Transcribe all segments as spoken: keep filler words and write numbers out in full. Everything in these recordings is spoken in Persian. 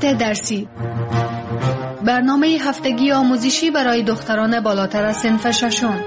صفحات درسی، برنامه هفتگی آموزشی برای دختران بالاتر از صنف ششم.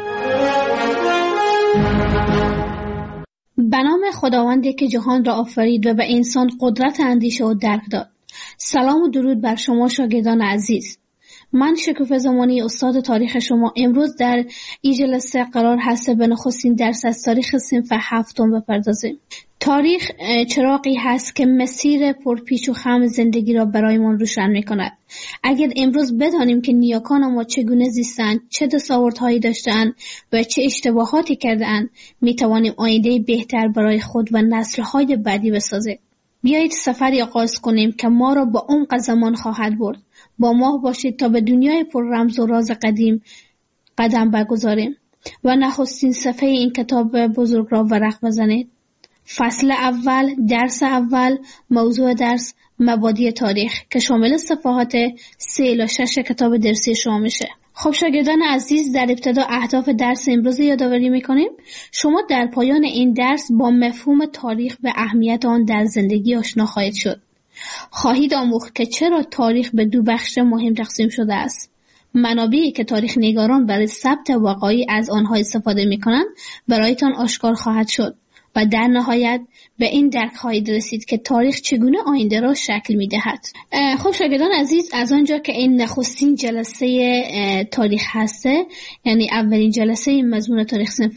به نام خداوندی که جهان را آفرید و به انسان قدرت اندیشه و درک داد. سلام و درود بر شما شاگردان عزیز. من شکوفه زمانی استاد تاریخ شما امروز در این جلسه قرار هست به نخستین درس از تاریخ صنف هفتم بپردازیم. تاریخ چراغی هست که مسیر پرپیچ و خم زندگی را برایمان روشن می‌کند. اگر امروز بدانیم که نیاکان ما چگونه زیستند، چه دستاوردهایی داشتند و چه اشتباهاتی کردند، می‌توانیم آینده بهتر برای خود و نسل‌های بعدی بسازیم. بیایید سفری آغاز کنیم که ما را با عمق زمان خواهد برد. با ما باشید تا به دنیای پر رمز و راز قدیم قدم بگذاریم و نخستین صفحه این کتاب بزرگ را ورق بزنید. فصل اول، درس اول، موضوع درس مبادی تاریخ که شامل صفحات سه الی شش کتاب درسی شما میشه. خب شاگردان عزیز، در ابتدا اهداف درس امروز یادآوری میکنیم. شما در پایان این درس با مفهوم تاریخ و اهمیت آن در زندگی آشنا خواهید شد. خواهید آموخت که چرا تاریخ به دو بخش مهم تقسیم شده است. منابعی که تاریخ نگاران برای ثبت وقایع از آنها استفاده میکنند برایتان آشکار خواهد شد و در نهایت به این درک خواهید رسید که تاریخ چگونه آینده را شکل می‌دهد. خب شاگردان عزیز، از آنجا که این نخستین جلسه تاریخ هسته، یعنی اولین جلسه مضمون تاریخ صنف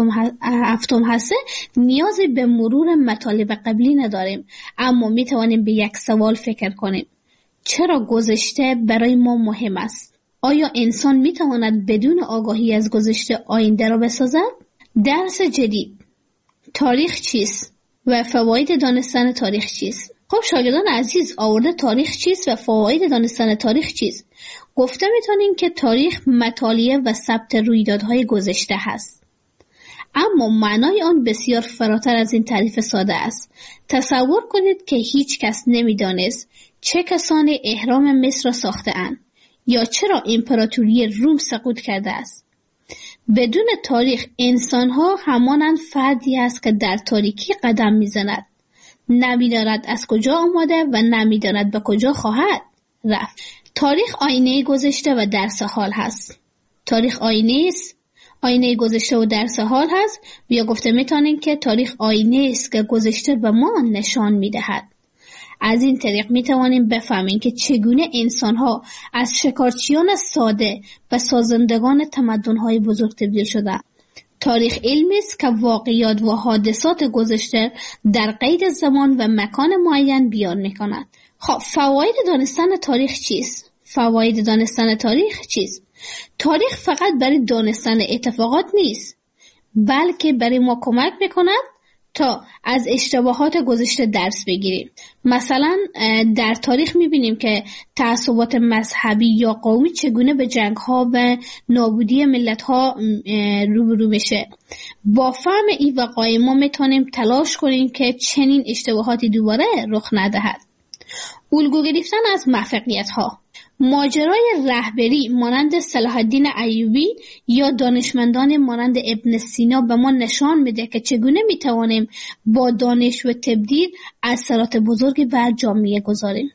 هفتم هسته، نیازی به مرور مطالب قبلی نداریم، اما می‌توانیم به یک سوال فکر کنیم: چرا گذشته برای ما مهم است؟ آیا انسان می‌تواند بدون آگاهی از گذشته آینده را بسازد؟ درس جدید: تاریخ چیست و فواید دانستن تاریخ چیست؟ خب شاگردان عزیز، آورده تاریخ چیست و فواید دانستن تاریخ چیست؟ گفته میتونیم که تاریخ مطالعه و ثبت رویدادهای گذشته هست، اما معنای آن بسیار فراتر از این تعریف ساده است. تصور کنید که هیچ کس نمیدانست چه کسانی اهرام مصر را ساخته اند یا چرا امپراتوری روم سقوط کرده است. بدون تاریخ انسان‌ها همانند فردی است که در تاریکی قدم می‌زند، نمی‌داند از کجا آمده و نمی‌داند به کجا خواهد رفت. تاریخ آینه گذشته و درس حال هست. تاریخ آینه است، آینه گذشته و درس حال هست. یا گفته می‌تونیم که تاریخ آینه است که گذشته به ما نشان می‌دهد. از این طریق می توانیم بفهمیم که چگونه انسان‌ها از شکارچیان ساده و سازندگان تمدن‌های بزرگ تبدیل شدند. تاریخ علمی است که واقعیات و حادثات گذشته در قید زمان و مکان معین بیان می‌کند. خب فواید دانستن تاریخ چیست؟ فواید دانستن تاریخ چیست؟ تاریخ فقط برای دانستن اتفاقات نیست، بلکه برای ما کمک می‌کند تا از اشتباهات گذشته درس بگیریم. مثلا در تاریخ میبینیم که تعصبات مذهبی یا قومی چگونه به جنگ‌ها و نابودی ملت‌ها روبرو میشه. با فهم این وقایع ما میتونیم تلاش کنیم که چنین اشتباهاتی دوباره رخ ندهد. الگو گرفتن از موفقیت‌ها: ماجرای رهبری مانند صلاح الدین ایوبی یا دانشمندان مانند ابن سینا به ما نشان میده که چگونه میتوانیم با دانش و تبدیل اثرات بزرگی بر جامعه گذاریم.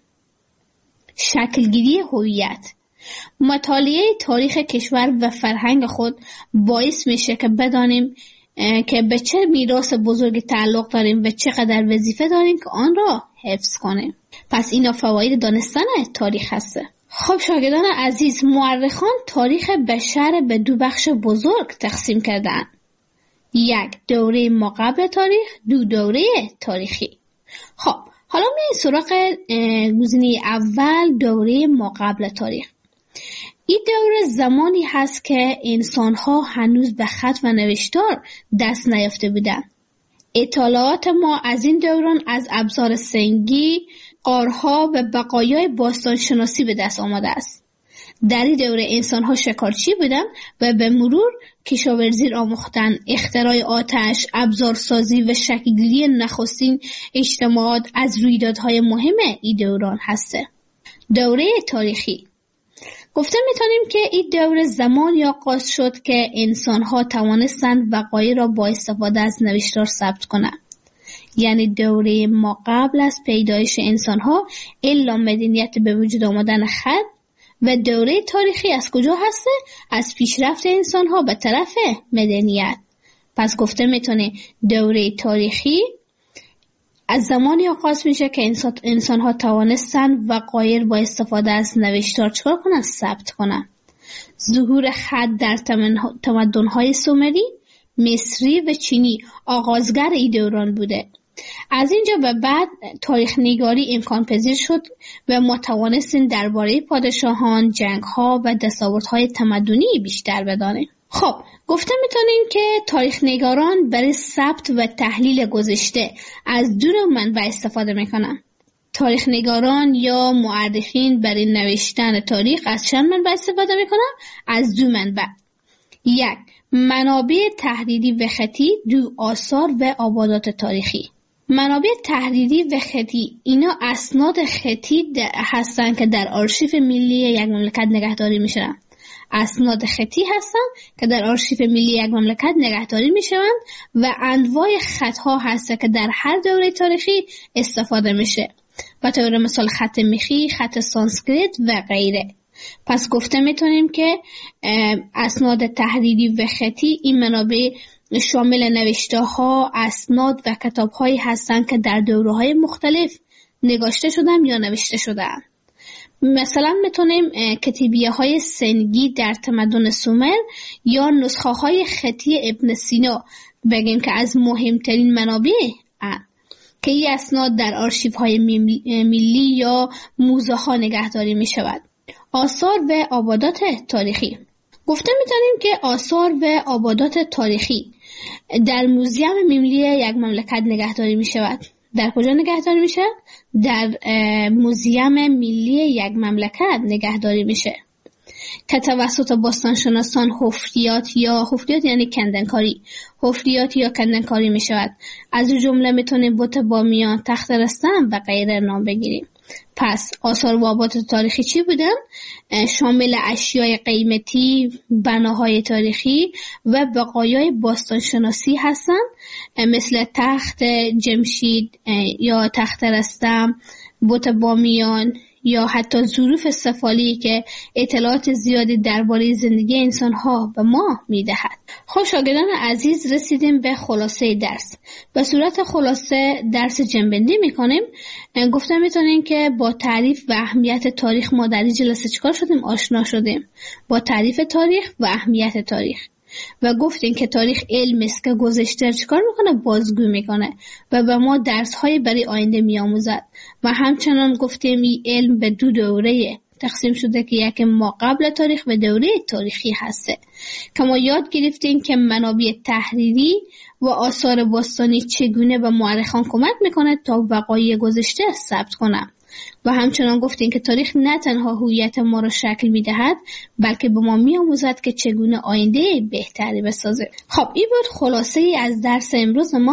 شکلگیری هویت: مطالعه تاریخ کشور و فرهنگ خود باعث میشه که بدانیم که به چه میراث بزرگی تعلق داریم و چقدر وظیفه داریم که آن را حفظ کنیم. پس اینا فواید دانستن تاریخ هسته. خب شاگردان عزیز، مورخان تاریخ بشر به دو بخش بزرگ تقسیم کردن: یک دوره ماقبل تاریخ، دو دوره تاریخی. خب حالا میایم سراغ گزینه اول، دوره ماقبل تاریخ. این دوره زمانی هست که انسان‌ها هنوز به خط و نوشتار دست نیافته بودند. اطلاعات ما از این دوران از ابزار سنگی، غارها و بقایای باستانشناسی به دست آمده است. در این دوره انسان‌ها شکارچی بودند و به مرور کشاورزی را آموختند. اختراع آتش، ابزارسازی و شکل‌گیری نخستین اجتماعات از رویدادهای مهم این دوران هسته. دوره تاریخی: گفته میتونیم که این دوره زمانی آغاز شد که انسان‌ها توانستند وقایع را با استفاده از نوشتار ثبت کنند. یعنی دوره ما قبل از پیدایش انسان ها الا مدنیت به وجود آمدن خط. و دوره تاریخی از کجا هسته؟ از پیشرفت انسان ها به طرف مدنیت. پس گفته میتونه دوره تاریخی از زمانی آغاز میشه که انسان, انسان ها توانستن وقایع با استفاده از نوشتار چکار کنن؟ ثبت کنن. ظهور خط در تمدن های سومری، مصری و چینی آغازگر این دوران بوده. از اینجا به بعد تاریخ نگاری امکان پذیر شد و ما توانستیم درباره پادشاهان، جنگ‌ها و دستاوردهای تمدنی بیشتر بدانیم. خب گفته میتونیم که تاریخ نگاران برای ثبت و تحلیل گذشته از دو نوع منبع استفاده میکنن. تاریخ نگاران یا مورخین برای نوشتن تاریخ از چند منبع استفاده میکنن؟ از دو منبع. یک، منابع تحریری و خطی، دو، آثار و آبادات تاریخی. منابع تحریری و خطی اینا اسناد خطی هستن که در آرشیو ملی یک مملکت نگهداری میشن. اسناد خطی هستن که در آرشیو ملی یک مملکت نگهداری میشن و انواع خطها هست که در هر دوره تاریخی استفاده میشه. به طور مثال خط میخی، خط سانسکریت و غیره. پس گفته میتونیم که اسناد تحریری و خطی این منابع شامل نوشته ها، اسناد و کتاب هایی هستند که در دوره های مختلف نگاشته شدن یا نوشته شدن. مثلا میتونیم کتیبیه های سنگی در تمدن سومر یا نسخه های خطی ابن سینا بگیم که از مهمترین منابع هستند که این اسناد در آرشیو های ملی یا موزه ها نگهداری می شود. آثار و آبادات تاریخی. گفته میتونیم که آثار و آبادات تاریخی در موزیم ملی یک مملکت نگهداری می شود. در کجا نگهداری می شود؟ در موزیم ملی یک مملکت نگهداری میشه که توسط باستانشناسان حفریات یا حفریات یعنی کندنکاری حفریات یا کندنکاری می شود. از این جمله میتونیم بت بامیان، تخت رستم و غیره نام بگیریم. پس آثار و آبادات تاریخی چی بودن؟ شامل اشیای قیمتی، بناهای تاریخی و بقایای باستانشناسی هستند، مثل تخت جمشید یا تخت رستم، بت بامیان یا حتی ظروف سفالی که اطلاعات زیادی درباره زندگی انسان‌ها به ما می‌دهد. خب شاگردان عزیز، رسیدیم به خلاصه درس. به صورت خلاصه درس جنبندی می‌کنیم. گفتم می‌تونیم که با تعریف و اهمیت تاریخ ما در این جلسه چیکار شدیم؟ آشنا شدیم با تعریف تاریخ و اهمیت تاریخ. و گفتیم که تاریخ علم است که گذشته چیکار میکنه؟ بازگو میکنه و به ما درس‌های برای آینده میآموزد. و همچنان گفتیم این علم به دو دوره تقسیم شده که یک ما قبل تاریخ و دوره تاریخی هسته که ما یاد گرفتیم که منابع تحریری و آثار باستانی چگونه به مورخان کمک میکنه تا وقایع گذشته ثبت کنند. و همچنان گفتیم که تاریخ نه تنها هویت ما را شکل میدهد بلکه به ما میآموزد که چگونه آینده بهتری بسازه. خب این بود خلاصه ای از درس امروز ما.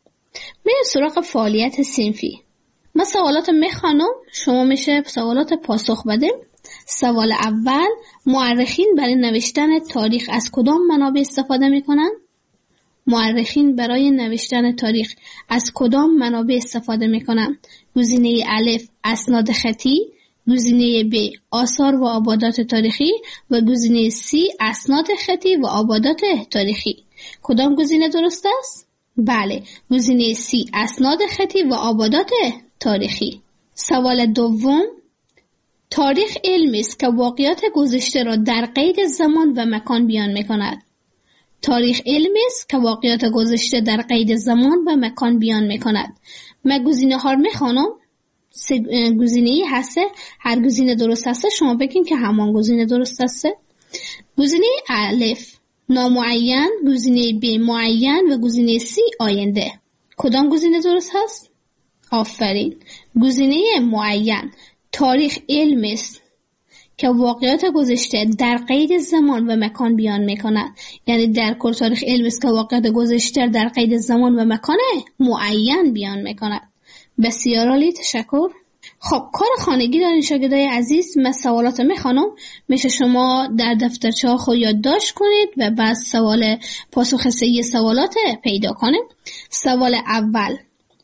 میریم سراغ فعالیت صنفی. من سوالات میخوانم، شما میشه سوالات پاسخ بدیم. سوال اول، مورخین برای نوشتن تاریخ از کدام منابع استفاده میکنن؟ مورخین برای نوشتن تاریخ از کدام منابع استفاده میکنن؟ گزینه الف اسناد خطی، گزینه ب آثار و آبادات تاریخی و گزینه سی اسناد خطی و آبادات تاریخی. کدام گزینه درست است؟ بله، گزینه سی اسناد خطی و آبادات تاریخی. سوال دوم، تاریخ علمی است که واقعیات گذشته را در قید زمان و مکان بیان میکند. تاریخ علمی است که واقعیات گذشته در قید زمان و مکان بیان میکند. من گزینه ها رو میخوانم. سه گزینه ای هسته، هر گزینه درست هسته شما بگین که همان گزینه درست هسته. گزینه الف نامعین، گزینه ب معین و گزینه سی آینده. کدام گزینه درست هست؟ آفرین، گزینه معین. تاریخ علمی است که واقعیات گذشته در قید زمان و مکان بیان میکند. یعنی در کل تاریخ علمی است که واقعیات گذشته در قید زمان و مکان معین بیان میکند. بسیار عالی، تشکر. خب کار خانگی دارین شاگردای عزیز. من سوالات میخوانم، میشه شما در دفترچه ها خود یادداشت کنید و بعد سوال پاسخ صحیح سوالات پیدا کنید. سوال اول،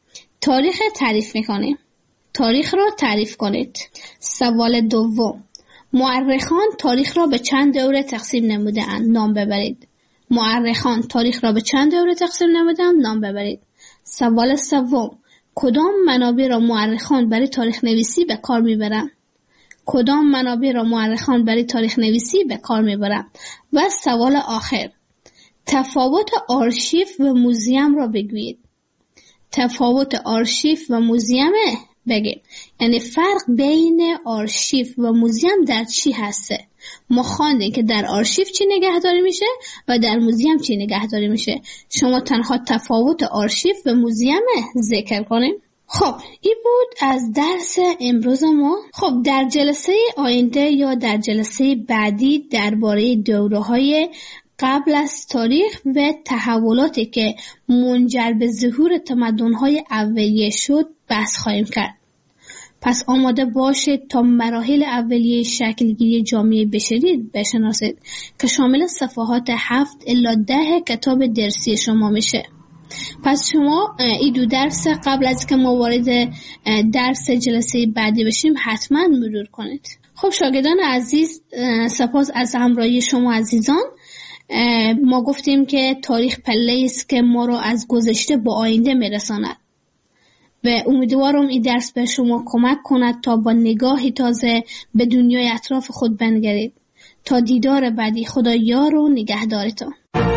تاریخ تعریف میکنیم. تاریخ را تعریف کنید. سوال دوم، مورخان تاریخ را به چند دوره تقسیم نموده‌اند؟ نام ببرید. مورخان تاریخ را به چند دوره تقسیم نموده‌اند؟ نام ببرید. سوال سوم، کدام منابع را مورخان برای تاریخ نویسی به کار میبرند؟ کدام منابع را مورخان برای تاریخ نویسی به کار میبرند؟ و سوال آخر، تفاوت آرشیو و موزیم را بگویید. تفاوت آرشیو و موزیم بگیم، یعنی فرق بین آرشیو و موزیم در چی هسته؟ ما خواندیم که در آرشیو چی نگهداری میشه و در موزیم چی نگهداری میشه. شما تنها تفاوت آرشیو و موزیم ذکر کنیم. خب این بود از درس امروز ما. خب در جلسه آینده یا در جلسه بعدی درباره دوره‌های قبل از تاریخ و تحولاتی که منجر به ظهور تمدن‌های اولیه شد بحث خواهیم کرد. پس آماده باشید تا مراحل اولیه شکلگیری جامعه بشری بشناسید که شامل صفحات هفت الی ده کتاب درسی شما میشه. پس شما این دو درس قبل از که ما وارد درس جلسه بعدی بشیم حتما مرور کنید. خب شاگردان عزیز، سپاس از همراهی شما عزیزان. ما گفتیم که تاریخ پله‌ای است که ما رو از گذشته به آینده میرساند و امیدوارم این درس به شما کمک کند تا با نگاهی تازه به دنیای اطراف خود بنگرید. تا دیدار بعدی، خدا یار و نگهدارتان.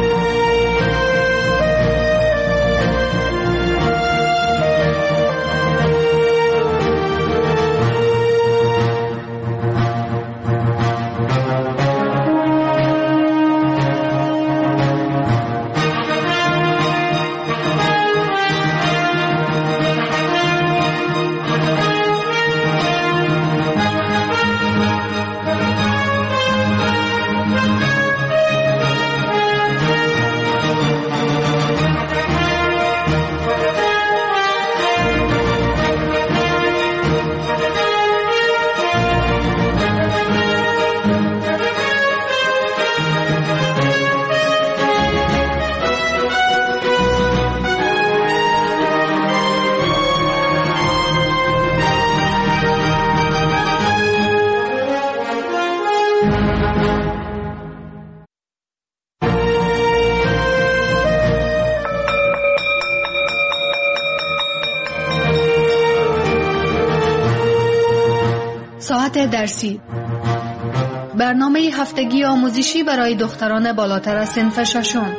ساعت درسی، برنامه هفتگی آموزشی برای دختران بالاتر از صنف ششم.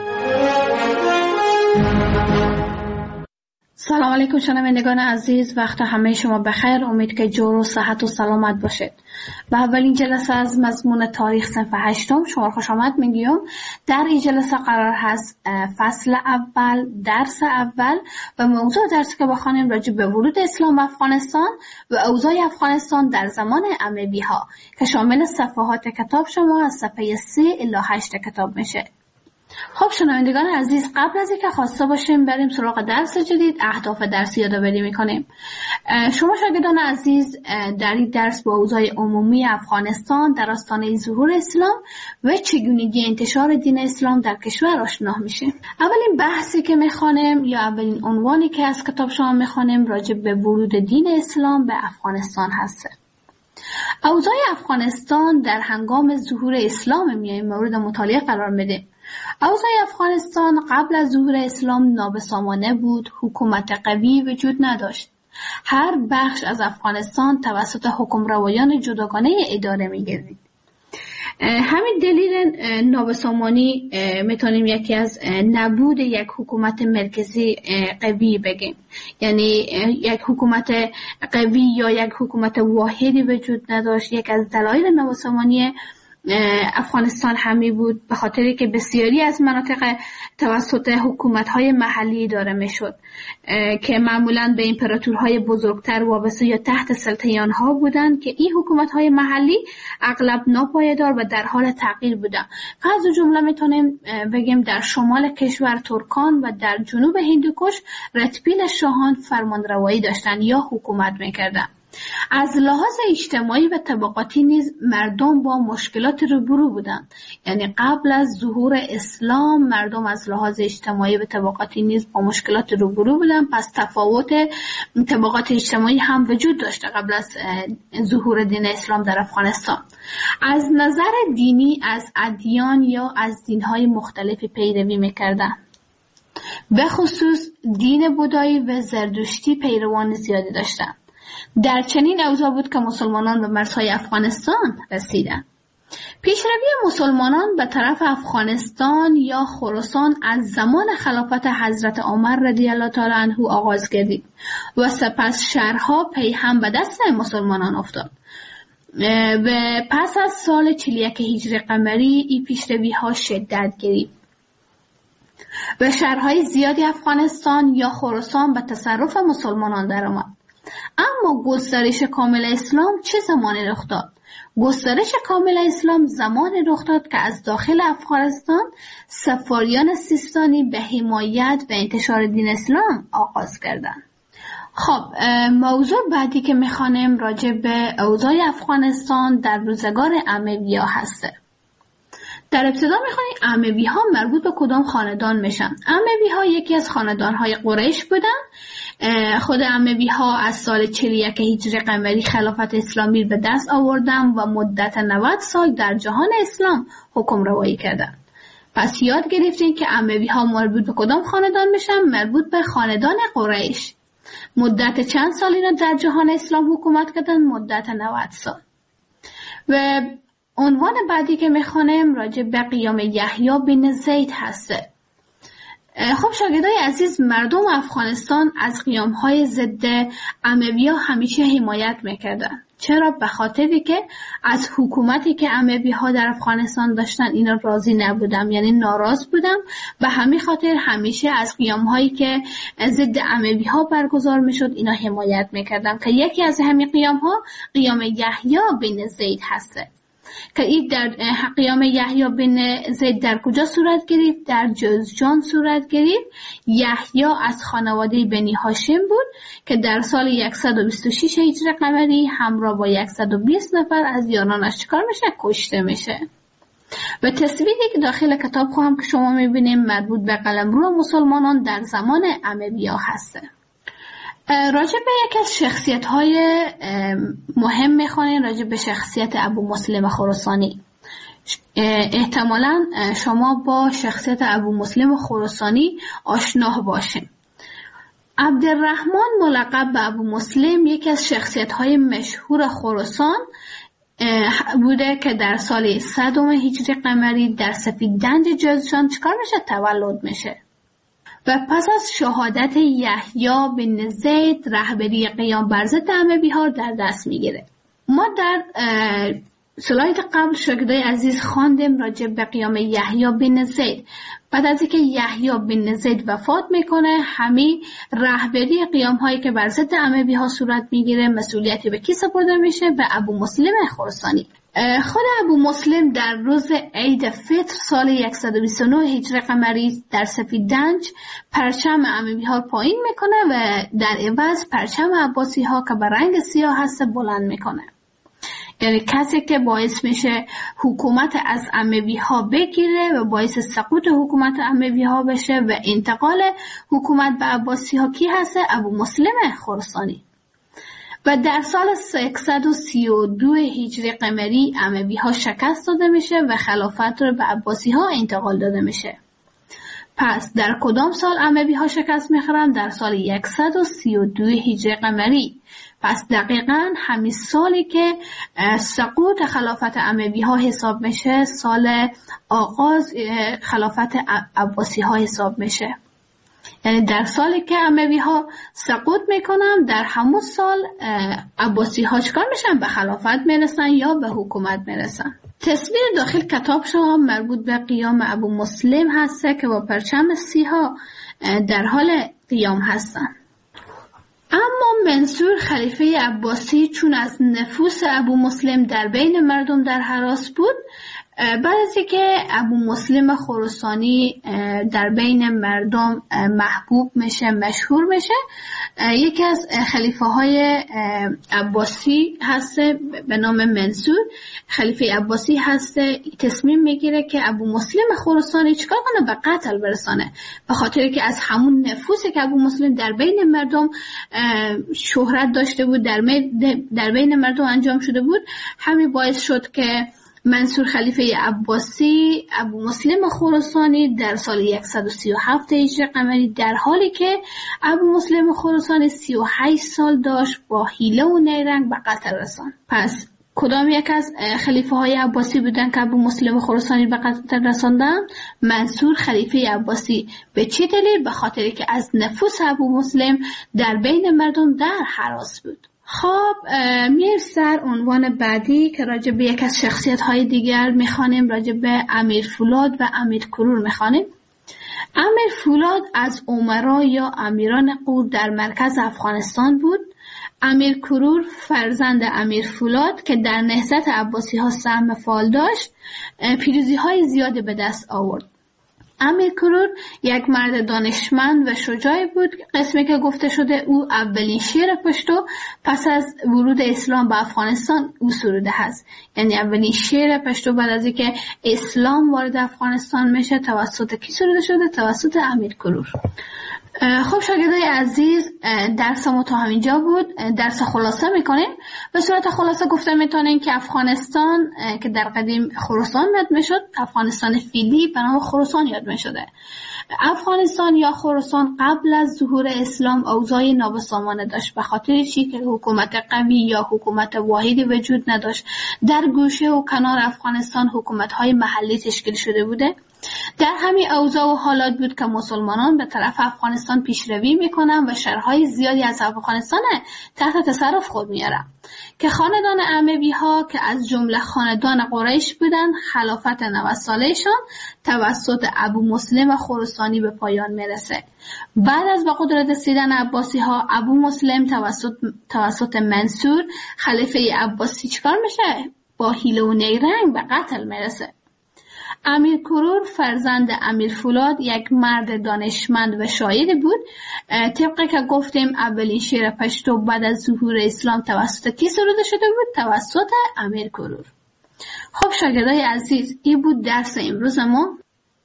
سلام علیکم شنوندگان عزیز، وقت همه شما بخیر. امید که جور و صحت و سلامت باشید. به اولین جلسه از مضمون تاریخ صنف هشتم شما خوش آمد میگیم. در این جلسه قرار هست فصل اول، درس اول و موضوع درسی که بخوانیم راجع به ورود اسلام به افغانستان و اوضاع افغانستان در زمان اموی ها که شامل صفحات کتاب شما از صفحه سه الی هشت کتاب میشه. خب شنوندگان عزیز، قبل از اینکه خواسته باشیم بریم سراغ درس جدید، اهداف درسی یادآوری میکنیم. شما شاگردان عزیز در این درس با اوضاع عمومی افغانستان در آستانه ظهور اسلام و چگونگی انتشار دین اسلام در کشور آشنا میشیم. اولین بحثی که میخوانیم یا اولین عنوانی که از کتاب شما میخوانیم راجع به ورود دین اسلام به افغانستان هست. اوضاع افغانستان در هنگام ظهور اسلام میایم مورد مطالعه قرار میدیم. اوضاع افغانستان قبل از ظهور اسلام نابسامانه بود، حکومت قوی وجود نداشت. هر بخش از افغانستان توسط حکمروایان جداگانه اداره می‌گردید. همین دلیل نابسامانی میتونیم یکی از نبود یک حکومت مرکزی قوی بگیم، یعنی یک حکومت قوی یا یک حکومت واحدی وجود نداشت. یک از دلایل نابسامانی افغانستان همی بود به خاطری که بسیاری از مناطق توسط حکومت‌های محلی اداره می‌شد که معمولاً به امپراتورهای بزرگتر وابسته یا تحت سلطه آنها بودند که این حکومت‌های محلی اغلب ناپایدار و در حال تغییر بودند. از جمله میتونیم بگیم در شمال کشور ترکان و در جنوب هندوکش رتبیل شاهان فرمانروایی داشتند یا حکومت می‌کردند. از لحاظ اجتماعی و طبقاتی نیز مردم با مشکلات روبرو بودند. یعنی قبل از ظهور اسلام مردم از لحاظ اجتماعی و طبقاتی نیز با مشکلات روبرو بودند. پس تفاوت طبقات اجتماعی هم وجود داشته قبل از ظهور دین اسلام در افغانستان. از نظر دینی از ادیان یا از دین‌های مختلفی پیروی می‌کردند. به خصوص دین بودایی و زرتشتی پیروان زیادی داشتند. در چنین اوضاع بود که مسلمانان به مرزهای افغانستان رسیدند. پیشروی مسلمانان به طرف افغانستان یا خراسان از زمان خلافت حضرت عمر رضی الله تعالی عنه آغاز گردید و سپس شهرها پی هم به دست مسلمانان افتاد. و پس از سال چهل و یک هجری قمری این پیشروی ها شدت گرفت و شهرهای زیادی افغانستان یا خراسان به تصرف مسلمانان درآمد. اما گسترش کامل اسلام چه زمانی رخ داد؟ گسترش کامل اسلام زمانی رخ داد که از داخل افغانستان سفاریان سیستانی به حمایت و انتشار دین اسلام آغاز کردند. خب موضوع بعدی که میخوانیم راجع به اوضاع افغانستان در روزگار اموی‌ها هسته. در ابتدا میخوانیم اموی‌ها مربوط به کدام خاندان میشن؟ اموی‌ها یکی از خاندان‌های قریش بودن. خود اموی‌ها از سال چهل و یک هجری قمری خلافت اسلامی به دست آوردن و مدت نود سال در جهان اسلام حکم روایی کردن. پس یاد گرفتین که اموی‌ها مربوط به کدام خاندان میشن؟ مربوط به خاندان قریش. مدت چند سال اینا در جهان اسلام حکومت کردن؟ مدت نود سال. و عنوان بعدی که میخوانیم راجع به قیام یحیی بن زید هسته. خب شاگردای عزیز، مردم افغانستان از قیام‌های ضد اموی‌ها همیشه حمایت میکردن. چرا؟ به خاطری که از حکومتی که اموی‌ها در افغانستان داشتن اینا راضی نبودن، یعنی ناراض بودن. به همین خاطر همیشه از قیام‌هایی که ضد اموی‌ها برگزار میشد اینا حمایت میکردن که یکی از همین قیام‌ها قیام یحیی بن زید هسته که این در قیام یحیی بن زید در کجا صورت گرفت؟ در جوزجان صورت گرفت. یحیی از خانواده بنی هاشم بود که در سال صد و بیست و شش هجری قمری همراه با صد و بیست نفر از یارانش چکار میشه؟ کشته میشه. و تصویری که داخل کتاب خواهم که شما میبینیم مربوط به قلمرو مسلمانان در زمان اموی‌ها هسته. راجع به یک از شخصیت های مهم میخوانیم، راجع به شخصیت ابو مسلم خراسانی. احتمالا شما با شخصیت ابو مسلم خراسانی آشنا باشین. عبدالرحمن ملقب به ابو مسلم یکی از شخصیت های مشهور خراسان بوده که در سال صد هجری قمری در سفیددنج جوزجان چکار میشه؟ تولد میشه. و پس از شهادت یحیی بن زید رهبری قیام بر ضد اموی‌ها در دست میگیره. ما در سلاید قبل شاگردای عزیز خواندیم راجع به قیام یحیی بن زید. بعد از اینکه یحیی بن زید وفات میکنه، همین رهبری قیام هایی که بر ضد اموی‌ها صورت میگیره مسئولیتی به کی سپرده میشه؟ به ابو مسلم خراسانی. خود ابو مسلم در روز عید فطر سال صد و بیست و نه هجری قمری در سفیددنج پرچم اموی‌ها رو پایین میکنه و در عوض پرچم عباسی ها که به رنگ سیاه هست بلند میکنه. یعنی کسی که باعث میشه حکومت از اموی‌ها بگیره و باعث سقوط حکومت اموی‌ها بشه و انتقال حکومت به عباسی ها کی هست؟ ابو مسلم خراسانی. و در سال صد و سی و دو هجری قمری اموی‌ها شکست داده میشه و خلافت رو به عباسی ها انتقال داده میشه. پس در کدام سال اموی‌ها شکست میخورن؟ در سال صد و سی و دو هجری قمری. پس دقیقاً همین سالی که سقوط خلافت اموی‌ها حساب میشه سال آغاز خلافت عباسی ها حساب میشه. یعنی در سالی که اموی‌ها سقوط میکنن در همون سال عباسی ها چکار میشن؟ به خلافت میرسن یا به حکومت میرسن. تصویر داخل کتاب شما مربوط به قیام ابو مسلم هسته که با پرچم سیاه در حال قیام هستن. اما منصور خلیفه عباسی چون از نفوس ابو مسلم در بین مردم در هراس بود، بعد از اینکه ابو مسلم خراسانی در بین مردم محبوب میشه، مشهور میشه، یکی از خلیفه های عباسی هست به نام منصور، خلیفه عباسی هست، تصمیم میگیره که ابو مسلم خراسانی چیکار کنه؟ به قتل برسانه، به خاطر که از همون نفوذی که ابو مسلم در بین مردم شهرت داشته بود، در در بین مردم انجام شده بود، همین باعث شد که منصور خلیفه عباسی ابو مسلم خراسانی در سال صد و سی و هفت هجری قمری، در حالی که ابو مسلم خراسانی سی و هشت سال داشت، با حیله و نیرنگ به قتل رساند. پس کدام یک از خلیفه های عباسی بودن که ابو مسلم خراسانی به قتل رساندن؟ منصور خلیفه عباسی. به چه دلیل؟ به خاطر که از نفوذ ابو مسلم در بین مردم در هراس بود. خب میریم سر عنوان بعدی که راجع به یک از شخصیت های دیگر میخوانیم، راجع به امیر فولاد و امیر کرور میخوانیم. امیر فولاد از امرا یا امیران غور در مرکز افغانستان بود. امیر کرور فرزند امیر فولاد که در نهضت عباسی ها سهم فعال داشت، پیروزی های زیادی به دست آورد. امیر کرور یک مرد دانشمند و شجاعی بود. قسمی که گفته شده او اولین شعر پشتو پس از ورود اسلام به افغانستان او سروده هست. یعنی اولین شعر پشتو بعد از اینکه اسلام وارد افغانستان میشه توسط کی سروده شده؟ توسط امیر کرور. خب شاگردای عزیز، درس ما تا همینجا بود. درس خلاصه میکنیم. به صورت خلاصه گفته میتونیم که افغانستان که در قدیم خراسان یاد میشد، افغانستان فعلی به نام خراسان یاد میشده. افغانستان یا خراسان قبل از ظهور اسلام اوضاع نابسامانه داشت، به خاطر چی؟ که حکومت قوی یا حکومت واحدی وجود نداشت. در گوشه و کنار افغانستان حکومت‌های محلی تشکیل شده بوده. در همین اوضاع و حالات بود که مسلمانان به طرف افغانستان پیشروی میکنن و شهرهای زیادی از افغانستان تحت تصرف خود میارن که خاندان اموی ها که از جمله خاندان قریش بودن، خلافت نود سالهشان توسط ابو مسلم خراسانی به پایان میرسه. بعد از به قدرت رسیدن عباسی ها، ابو مسلم توسط توسط منصور خلیفه عباسی چیکار میشه؟ با حیله و نیرنگ به قتل میرسه. امیر کرور فرزند امیر فولاد یک مرد دانشمند و شاعری بود. طبقی که گفتیم اولین شعر پشتو بعد از ظهور اسلام توسط کی سروده شده بود؟ توسط امیر کرور. خب شاگردای عزیز، این بود درس امروز ما.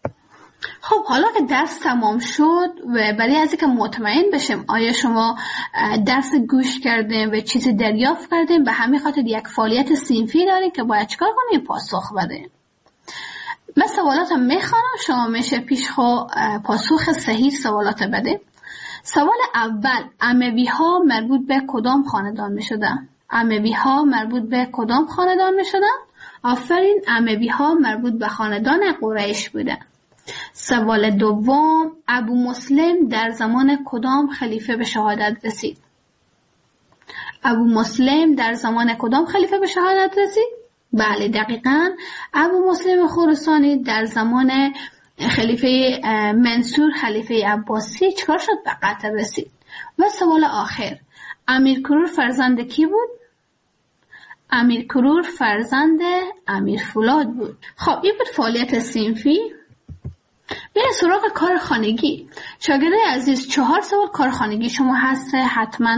خب حالا که درس تمام شد و برای از اینکه مطمئن بشیم آیا شما درس گوش کردیم و چیزی دریافت کردیم، به همین خاطر یک فعالیت صنفی داریم که باید چیکار کنیم؟ پاسخ بدیم. من سوالاتم میخوانم، شما میشه پیش خود پاسخ صحیح سوالات بده. سوال اول، اموی ها مربوط به کدام خاندان میشدن؟ اموی ها مربوط به کدام خاندان میشدن؟ آفرین، اموی ها مربوط به خاندان قریش بودن. سوال دوم، ابو مسلم در زمان کدام خلیفه به شهادت رسید؟ ابو مسلم در زمان کدام خلیفه به شهادت رسید؟ بله دقیقاً، ابو مسلم خراسانی در زمان خلیفه منصور خلیفه عباسی چکار شد؟ به قتل رسید. و سوال آخر، امیر کرور فرزند کی بود؟ امیر کرور فرزند امیر فولاد بود. خب این بود فعالیت صنفی. بریم سراغ کار خانگی. شاگردای عزیز، چهار سوال کار خانگی شما هست، حتما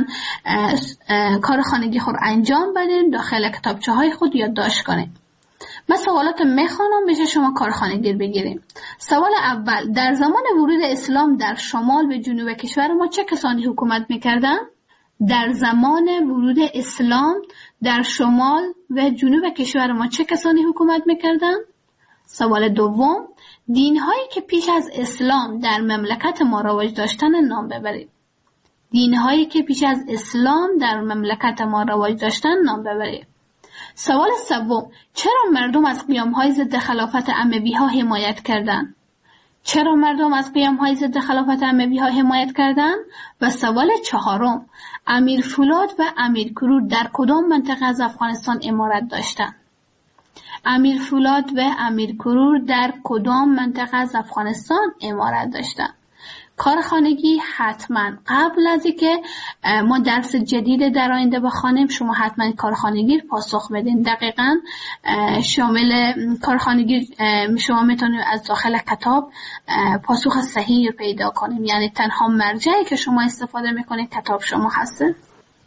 کار خانگی خود انجام بدین، داخل کتابچه های خود یادداشت کنید. من سوالات میخوانم بشه شما کار خانگی بگیریم. سوال اول، در زمان ورود اسلام در شمال و جنوب کشور ما چه کسانی حکومت میکردن؟ در زمان ورود اسلام در شمال و جنوب کشور ما چه کسانی حکومت میکردن؟ سوال دوم، دینهایی که پیش از اسلام در مملکت ما رواج داشتن نام ببرید. دینهایی که پیش از اسلام در مملکت ما رواج داشتن نام ببرید. سوال سوم، چرا مردم از قیام‌های ضد خلافت اموی ها حمایت کردند؟ چرا مردم از قیام‌های ضد خلافت اموی ها حمایت کردند؟ و سوال چهارم، امیر فولاد و امیر کرور در کدام منطقه از افغانستان امارت داشتند؟ امیر فولاد و امیر کرور در کدام منطقه از افغانستان امارت داشتند؟ کار خانگی حتما قبل از اینکه ما درس جدید در آینده بخوانیم شما حتما کار خانگی پاسخ بدین. دقیقاً شامل کار خانگی شما میتونید از داخل کتاب پاسخ صحیح پیدا کنیم، یعنی تنها مرجعی که شما استفاده میکنید کتاب شما هسته.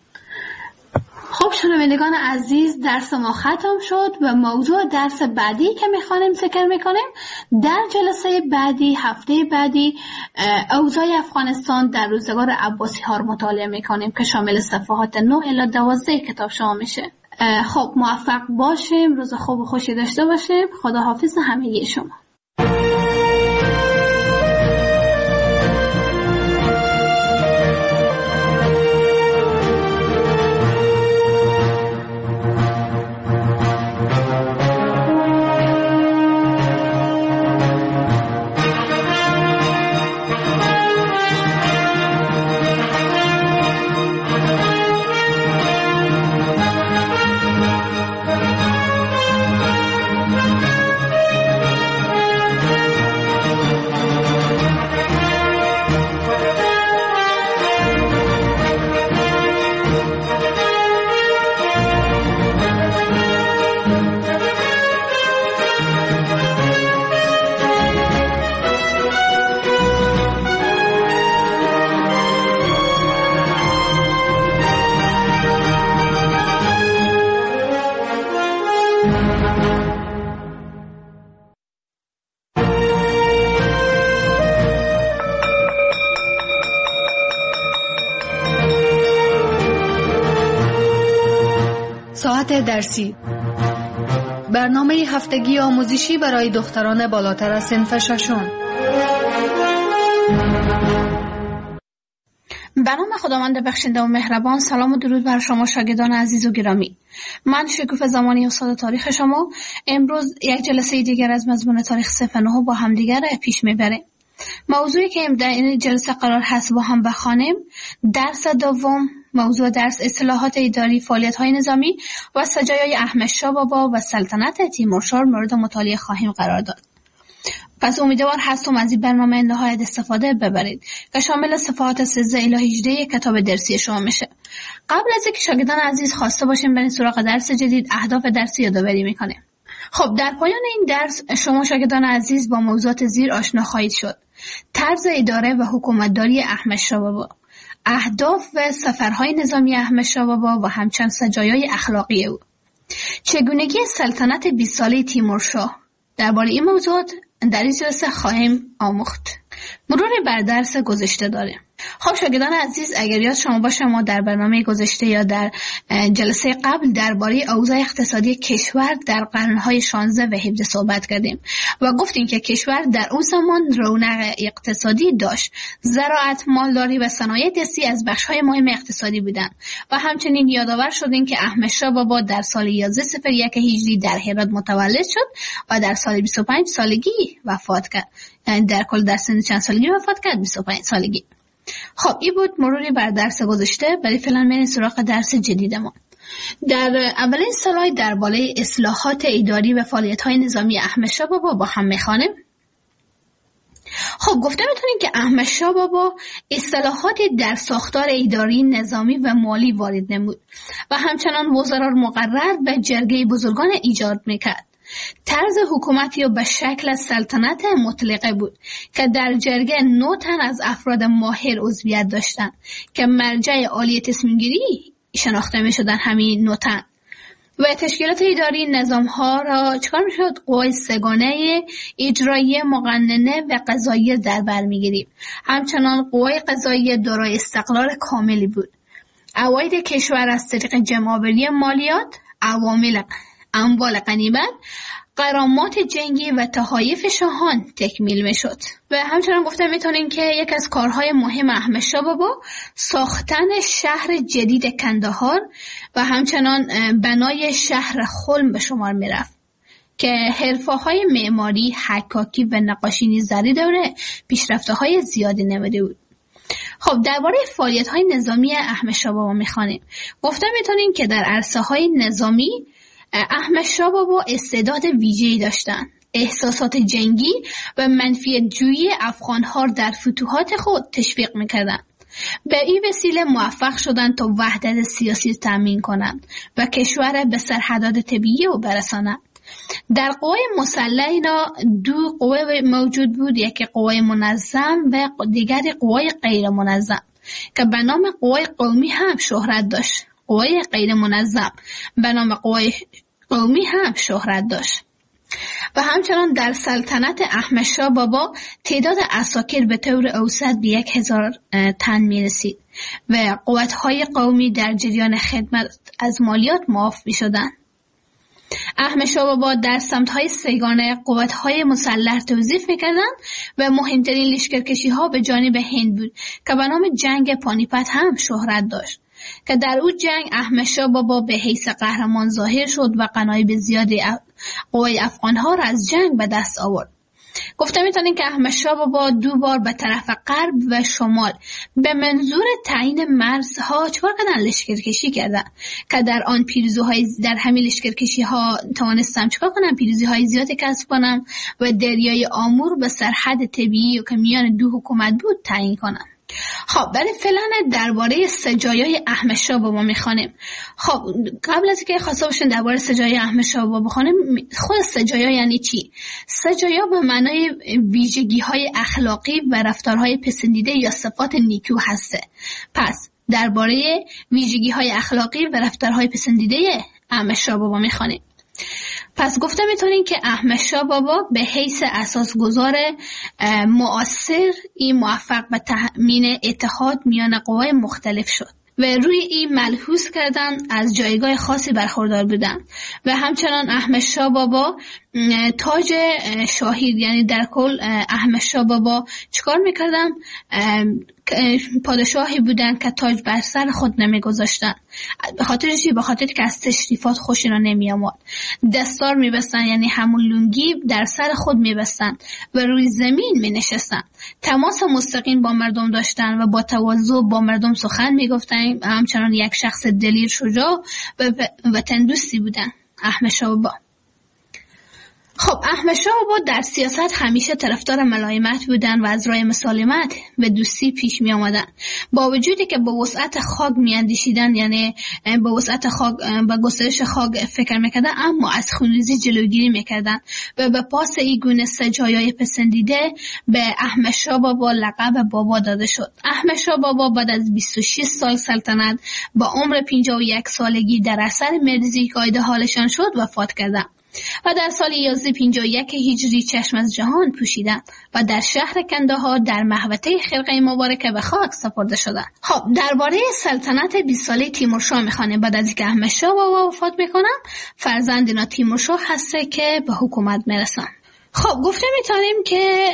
خب شنوندگان عزیز، درس ما ختم شد و موضوع درس بعدی که میخوانیم ذکر میکنیم در جلسه بعدی هفته بعدی اوضاع افغانستان در روزگار عباسی ها رو مطالعه میکنیم که شامل صفحات نه الی دوازده کتاب شما میشه. خب موفق باشیم، روز خوب و خوشی داشته باشیم. خداحافظ همه شما. ساعت درسی، برنامه هفتگی آموزشی برای دختران بالاتر از صنف ششم. به نام خداوند بخشنده و مهربان. سلام و درود بر شما شاگردان عزیز و گرامی. من شکوفه زمانی استاد تاریخ شما امروز یک جلسه دیگر از مضمون تاریخ صنف نه با هم دیگر پیش میبریم. موضوعی که در این جلسه قرار هست با هم بخوانیم درس دوم، موضوع درس اصلاحات اداری، فعالیت‌های نظامی و سجایای احمد شاه بابا و سلطنت تیمورشاه مورد مطالعه خواهیم قرار داد. پس امیدوار هستم از این برنامه نهایت استفاده ببرید که شامل صفحات سیزده الی هجده کتاب درسی شما میشه. قبل از اینکه شاگردان عزیز خواسته باشیم بریم سراغ درس جدید، اهداف درسی یادآوری میکنیم. خب در پایان این درس شما شاگردان عزیز با موضوعات زیر آشنا خواهید شد: طرز اداره و حکومتداری احمد شاه بابا، اهداف و سفرهای نظامی احمد شاه بابا و همچنین سجایای اخلاقی او، چگونگی سلطنت بیست ساله تیمورشاه. درباره این موضوعات در این جلسه خواهیم آموخت. مرور بر درس گذشته داریم. خب شاگردان عزیز، اگر یاد شما باشه ما در برنامه گذشته یا در جلسه قبل درباره اوضاع اقتصادی کشور در قرنهای شانزده و هفده صحبت کردیم و گفتیم که کشور در اون زمان رونق اقتصادی داشت. زراعت، مالداری و صنایع دستی از بخش‌های مهم اقتصادی بودند و همچنین یادآور شدیم که احمد شاه بابا در سال یازده صفر یک هجری در هرات متولد شد و در سال بیست و پنج سالگی وفات کرد. در کل در سن چند سالگی وفات کرد؟ بیست و پنج سالگی. خب این بود مروری بر درس گذشته. برای فعلا میریم سراغ درس جدیدمون. در اولین سلاید درباره اصلاحات اداری و فعالیت‌های نظامی احمد شاه بابا با هم می‌خوانیم. خب گفته میتونیم که احمد شاه بابا اصلاحات در ساختار اداری، نظامی و مالی وارد نمود و همچنان وزرا مقرر و جرگه بزرگان ایجاد میکرد. طرز حکومتی به شکل سلطنت مطلقه بود که در جرگه نه تن از افراد ماهر عضویت داشتند که مرجع عالی تصمیم‌گیری شناخته می‌شدند. همین نه تن و تشکیلات اداری نظام‌ها را چکار می‌شد؟ قوای سگانه اجرایی، مقننه و قضاییه در بر می‌گیریم. همچنان قوای قضاییه دارای استقلال کاملی بود. عواید کشور از طریق جمع‌آوری مالیات، عوامل اموال غنیمت، غرامات جنگی و تحایف شاهان تکمیل میشد. و همچنان گفته میتونیم که یک از کارهای مهم احمد شاه بابا ساختن شهر جدید کندهار و همچنان بنای شهر خلم به شمار میرفت که حرفه‌های معماری، حکاکی و نقاشی نیز در دوره پیشرفته‌های زیادی نموده بود. خب درباره فعالیت‌های نظامی احمد شاه بابا میخوانیم. گفته میتونیم که در عرصه‌های نظامی احمد شاه بابا استعداد ویژه‌ای داشتند. احساسات جنگی و منفیت جویی افغان‌ها در فتوحات خود تشویق می‌کردند. به این وسیله موفق شدند تا وحدت سیاسی تامین کنند و کشور به سرحدات طبیعی او برسانند. در قوای مسلح اینا دو قوه موجود بود، یکی قوای منظم و دیگری قوای غیر منظم که به نام قوای قومی هم شهرت داشت. قوای غیر منظم به نام قوای قومی هم شهرت داشت. و همچنان در سلطنت احمد شاه بابا تعداد عساکر به طور اوسط به یک هزار تن می رسید و قوت‌های قومی در جریان خدمت از مالیات معاف می شدند. احمد شاه بابا در سمت‌های سگانه قوت‌های مسلح توظیف می‌کردند و مهمترین لشکرکشی‌ها به جانب هند بود که به نام جنگ پانیپت هم شهرت داشت که در اون جنگ احمد شاه بابا به حیث قهرمان ظاهر شد و غنایم زیادی قوای افغان‌ها را از جنگ به دست آورد. گفته میتونیم که احمد شاه بابا دو بار به طرف غرب و شمال به منظور تعیین مرزها چکار کردن؟ لشکرکشی کردن که در آن پیروزی‌های در همین لشکرکشی‌ها توانستم چکار کنم؟ پیروزی‌های زیادی کسب کنم و دریای آمور به سرحد طبیعی که میان دو حکومت بود تعیین کنم. خب برای فعلا درباره سجایای احمد شاه بابا میخوانیم. خب قبل از اینکه خواسته باشین درباره سجایای احمد شاه بابا بخوانیم، خود سجایا یعنی چی؟ سجایا به معنای ویژگی‌های اخلاقی و رفتارهای پسندیده یا صفات نیکو هسته. پس درباره ویژگی‌های اخلاقی و رفتارهای پسندیده احمد شاه بابا میخوانیم. پس گفته میتونیم که احمد شاه بابا به حیث اساسگذار مؤثر این موفق به تأمین اتحاد میان قوای مختلف شد و روی این ملحوظ کردن از جایگاه خاصی برخوردار بودن و همچنان احمد شاه بابا تاج شاهی، یعنی در کل احمد شاه بابا چیکار میکردن؟ پادشاهی بودن که تاج بر سر خود نمیگذاشتن. به خاطر چی؟ به خاطر که از تشریفات خوشی را نمی آمد. دستار میبستن، یعنی همون لنگی در سر خود میبستن و روی زمین می نشستن. تماس مستقیم با مردم داشتن و با تواضع با مردم سخن میگفتن. همچنان یک شخص دلیر، شجاع و وطن دوستی بودن احمد شاه بابا. خب احمد شاه بابا در سیاست همیشه طرفدار ملایمت بودن و از راه مسالمت و دوستی پیش می آمدن. با وجودی که به وسعت خاک می اندیشیدن، یعنی به وسعت خاک، به گسترش خاک فکر میکردن، اما از خونریزی جلوگیری میکردن و به پاس این گونه سجایای پسندیده به احمد شاه بابا لقب بابا داده شد. احمد شاه بابا بعد از بیست و شش سال سلطنت با عمر پنجاه و یک سالگی در اثر مرضی که آیده حالشان شد وفات کردند و در سال یازده پنجاه و یک هجری چشم از جهان پوشیدند و در شهر کندهار در محوطه خرقه مبارکه به خاک سپرده شدند. خب درباره سلطنت بیست ساله تیمورشاه میخوانیم. بعد از اینکه احمد شاه بابا وفات میکنن، فرزند اینا تیمورشاه هسته که به حکومت میرسن. خب گفته میتونیم که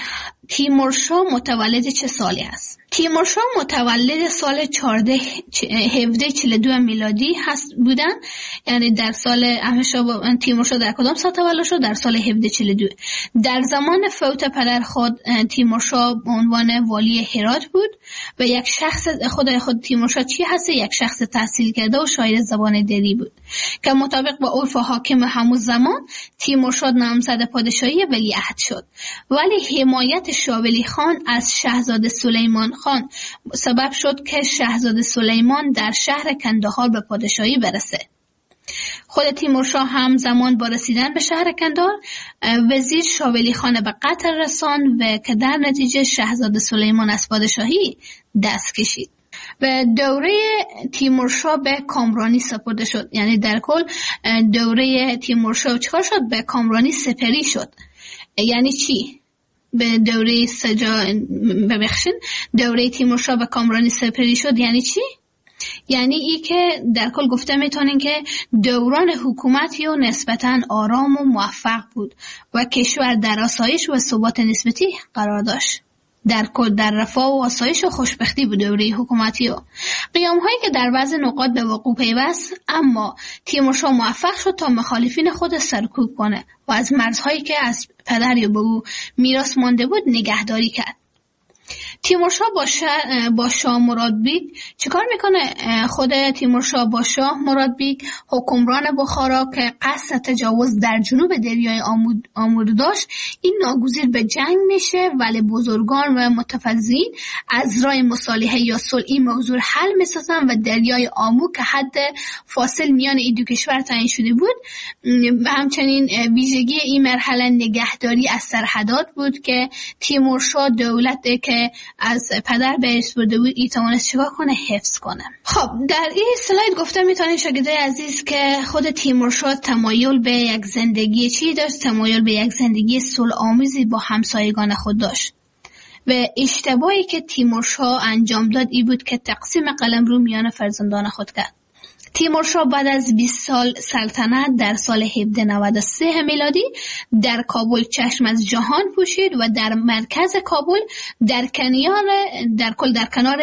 تیمورشاه متولد چه سالی است؟ تیمورشاه متولد سال چهارده هفده چهل و دو میلادی هست بودن، یعنی در سال احمد شاه تیمورشاه در کدام سال تولد شد؟ در سال هفده چهل و دو. در زمان فوت پدر خود تیمورشاه به عنوان والی هرات بود و یک شخص خود خود تیمورشاه چی هست؟ یک شخص تحصیل کرده و شاعر زبان دری بود که مطابق با عرف حاکم همون زمان تیمورشاه نامزد پادشاهی ولیعهد شد، ولی حمایت شاه ولی خان از شاهزاده سلیمان خان سبب شد که شاهزاده سلیمان در شهر کندهار به پادشاهی برسه. خود تیمورشاه هم زمان با رسیدن به شهر کندهار وزیر شاه ولی خان به قتل رسان و که در نتیجه شاهزاده سلیمان از پادشاهی دست کشید و دوره تیمورشاه به کامرانی سپرده شد. یعنی در کل دوره تیمورشاه چکار شد؟ به کامرانی سپری شد. یعنی چی؟ به دوره سجا ببخشین دوره تیمورشاه به کامرانی سپری شد یعنی چی؟ یعنی ای که در کل گفته میتونین که دوران حکومتی و نسبتاً آرام و موفق بود و کشور در آسایش و ثبات نسبتی قرار داشت. در کل در رفاه و آسایش و خوشبختی بود دوره حکومتی و قیام هایی که در بعض نقاط به وقوع پیوست، اما تیمورشاه موفق شد تا مخالفین خود سرکوب کنه و از مرزهایی که از پدر یا به او میراث مانده بود نگهداری کرد. تیمورشاه با, با شاه مرادبیگ چیکار میکنه؟ خود تیمورشاه با شاه مرادبیگ حکمران بخارا که قصد تجاوز در جنوب دریای آمود, آمود داشت، این ناگزیر به جنگ میشه، ولی بزرگان و متفضلین از راه مصالحه یا صلح این موضوع حل میسازن و دریای آمو که حد فاصل میان این دو کشور تعیین شده بود و همچنین ویژگی این مرحله نگهداری از سرحدات بود که تیمورشاه دولت که از پدر به ارث برده بود ای توانست چیکار کنه؟ حفظ کنه. خب در این اسلاید گفتم میتونین شاگردای عزیز که خود تیمورشاه تمایل به یک زندگی چی داشت؟ تمایل به یک زندگی صلح آمیزی با همسایگان خود داشت و اشتباهی که تیمورشاه انجام داد ای بود که تقسیم قلمرو میان فرزندان خود کرد. تیمورشاه بعد از بیست سال سلطنت در سال هفده نود و سه میلادی در کابل چشم از جهان پوشید و در مرکز کابل در کنار در کل در کنار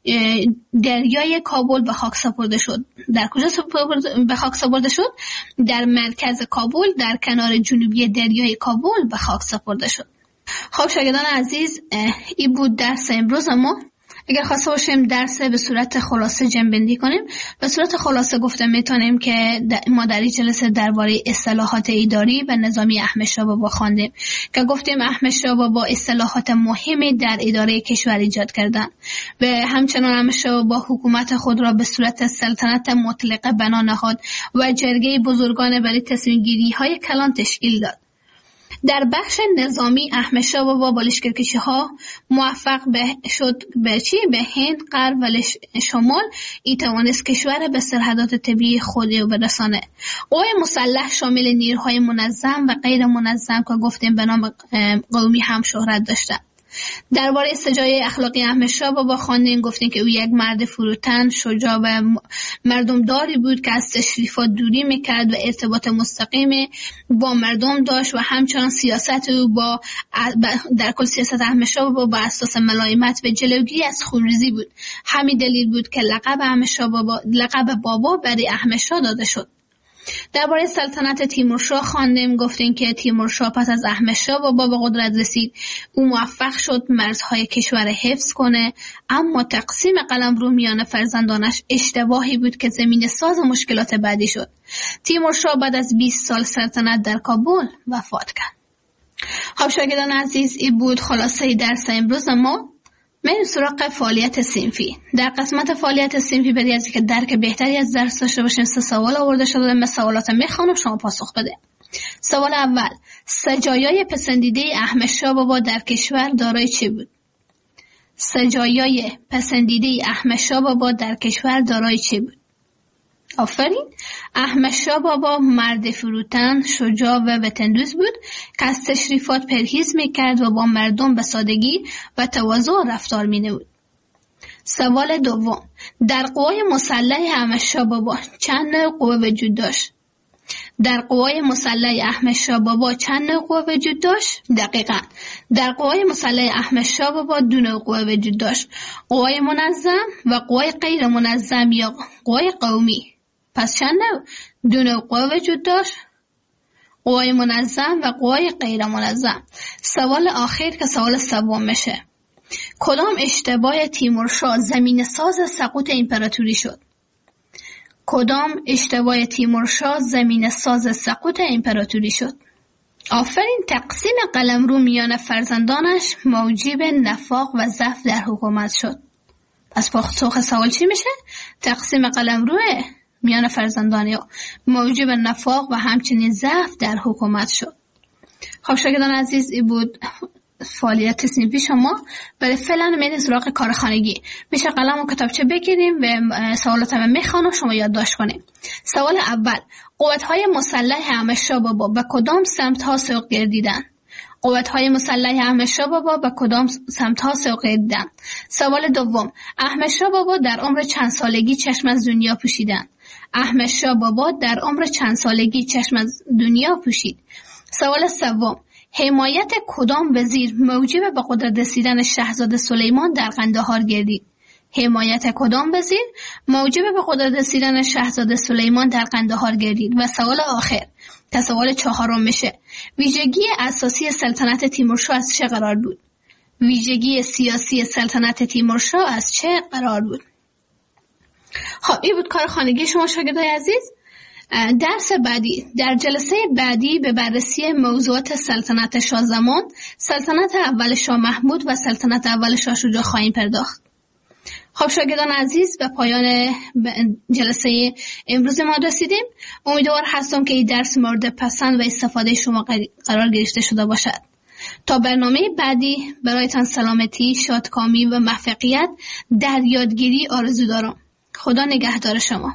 دریای کابل به خاک سپرده شد. در کجا به خاک سپرده شد؟ در مرکز کابل در کنار جنوبی دریای کابل به خاک سپرده شد. خب شاگردان عزیز، این بود درس امروز ما. اگر خواسته باشیم درس به صورت خلاصه جمع‌بندی کنیم، به صورت خلاصه گفتم میتونیم که ما در این جلسه درباره اصلاحات اداری و نظامی احمد شاه بابا خواندیم که گفتیم احمد شاه بابا اصلاحات مهمی در اداره کشور ایجاد کردند و همچنان احمد شاه بابا حکومت خود را به صورت سلطنت مطلقه بنا نهاد و جرگه بزرگان برای تصمیم گیری های کلان تشکیل داد. در بخش نظامی احمد شاه بابا با لشکرکشی ها موفق به شد به چی؟ به هند، غرب و شمال ای توانست کشور به سرحدات طبیعی خود برسانه. قوای مسلح شامل نیروهای منظم و غیر منظم که گفتیم به نام قومی هم شهرت داشتند. درباره سجای اخلاقی احمد شاه بابا خواندیم، گفتیم که او یک مرد فروتن، شجاع و مردمداری بود که از تشریفات دوری میکرد و ارتباط مستقیم با مردم داشت و همچنان سیاست او با در کل سیاست احمد شاه بابا با اساس ملایمت و جلوگیری از خونریزی بود. همین دلیل بود که لقب احمد شاه بابا لقب بابا برای احمد شاه داده شد. درباره سلطنت تیمورشاه خواندیم، گفتیم که تیمورشاه پس از احمد شاه بابا به قدرت رسید. او موفق شد مرزهای کشور حفظ کنه، اما تقسیم قلمرو میان فرزندانش اشتباهی بود که زمین ساز مشکلات بعدی شد. تیمورشاه بعد از بیست سال سلطنت در کابل وفات کرد. خب شاگردان عزیز، این بود خلاصه درس امروز ما. من سراغ فعالیت صنفی. در قسمت فعالیت صنفی برای از که درک بهتری از درس داشته باشین سه سوال آورده شده. من سوالات میخوانم، شما پاسخ بده. سوال اول: سجایای پسندیده احمد شاه بابا در کشور دارای چه بود؟ سجایای پسندیده احمد شاه بابا در کشور دارای چه بود؟ آفرین. احمد شاه بابا مرد فروتن، شجاع و وطندوست بود که از تشریفات پرهیز میکرد و با مردم به سادگی و تواضع رفتار مینمود. سوال دوم: در قوای مسلح احمد شاه بابا چند نوع قوه وجود داشت؟ در قوای مسلح احمد شاه بابا چند نوع قوه وجود داشت؟ دقیقاً. در قوای مسلح احمد شاه بابا دو نوع قوه وجود داشت: قوای منظم و قوای غیر منظم یا قوای قومی. پس چند نوع؟ دو نوع قوه وجود داشت: قوای منظم و قوای غیر منظم. سوال آخر که سوال سوم میشه: کدام اشتباه تیمورشاه زمین ساز سقوط امپراتوری شد؟ کدام اشتباه تیمورشاه زمین ساز سقوط امپراتوری شد؟ آفرین. تقسیم قلمرو میان فرزندانش موجب نفاق و ضعف در حکومت شد. پس پاسخ سوال چی میشه؟ تقسیم قلمرو میان فرزندان یا موجب نفاق و همچنین ضعف در حکومت شد. خب شاگردان عزیز، این بود فعالیت صنفی شما. برای فعلا میریم سراغ کار خانگی. میشه قلم و کتابچه بگیریم و سوالات هم میخوانم شما یادداشت کنیم. سوال اول: قوت‌های مسلح احمد شاه بابا به کدام سمت‌ها سوق گردیدند؟ قوت‌های مسلح احمد شاه بابا به کدام سمت‌ها سوق گردیدند؟ سوال دوم: احمد شاه بابا در عمر چند سالگی چشم از دنیا پوشیدند؟ احمد شاه بابا در عمر چند سالگی چشم از دنیا پوشید؟ سوال سوم: حمایت کدام وزیر موجب به قدرت رسیدن شاهزاده سلیمان در قندهار گردید؟ حمایت کدام وزیر موجب به قدرت رسیدن شاهزاده سلیمان در قندهار گردید؟ و سوال آخر که سوال چهارم میشه: ویژگی اساسی سلطنت تیمورشاه از چه قرار بود؟ ویژگی سیاسی سلطنت تیمورشاه از چه قرار بود. خب این بود کار خانگی شما شاگردای عزیز. درس بعدی، در جلسه بعدی به بررسی موضوعات سلطنت شاه زمان، سلطنت اول شاه محمود و سلطنت اول شاه شجاع خواهیم پرداخت. خب شاگردان عزیز به پایان جلسه امروز ما رسیدیم. امیدوار هستم که این درس مورد پسند و استفاده شما قرار گرفته شده باشد. تا برنامه بعدی برایتان سلامتی، شادکامی و موفقیت در یادگیری آرزو دارم. خدا نگهدار شما.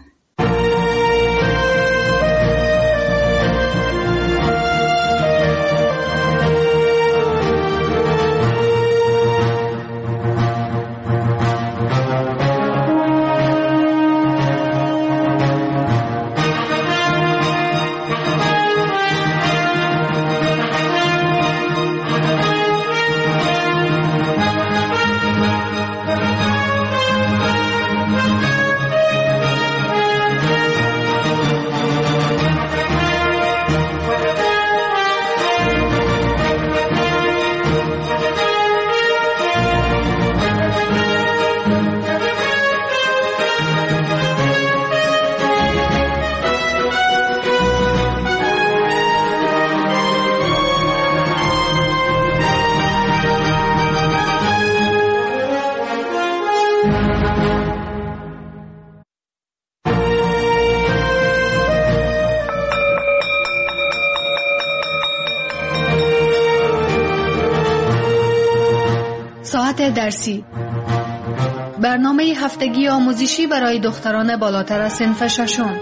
ساعت درسی، برنامه هفتگی آموزشی برای دختران بالاتر از صنف ششم.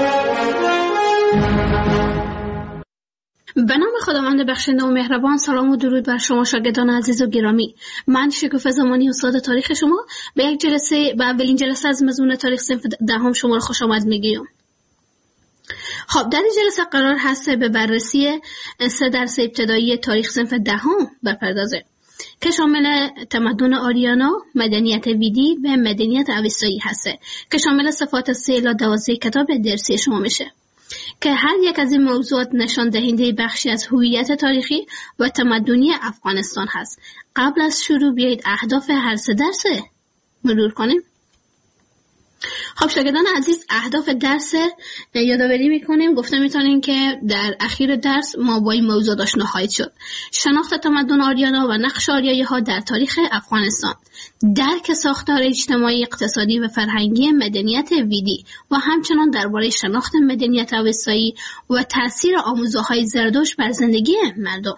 به نام خداوند بخشنده و مهربان، سلام و درود بر شما شاگردان عزیز و گرامی. من شکوفه زمانی، استاد تاریخ شما، به یک جلسه به اولین جلسه از مضمون تاریخ صنف دهم شما را خوش آمد میگیم. خب در این جلسه قرار هست به بررسی سه درس ابتدایی تاریخ صنف دهم بپردازه که شامل تمدن آریانا، مدنیت ویدی و مدنیت اوستایی هسته که شامل صفات سه الی دوازده کتاب درسی شما میشه که هر یک از این موضوعات نشان دهنده بخشی از هویت تاریخی و تمدنی افغانستان هست. قبل از شروع بیایید اهداف هر سه درس مرور کنیم. خب شاگردان عزیز، اهداف درس یادآوری میکنیم. گفته میتونیم که در اخیر درس ما با این موضوع آشنا خواهید شد: شناخت تمدن آریانا و نقش آریایی ها در تاریخ افغانستان، درک ساختار اجتماعی، اقتصادی و فرهنگی مدنیت ویدی و همچنان درباره شناخت مدنیت اوستایی و تاثیر آموزه‌های زردشت بر زندگی مردم.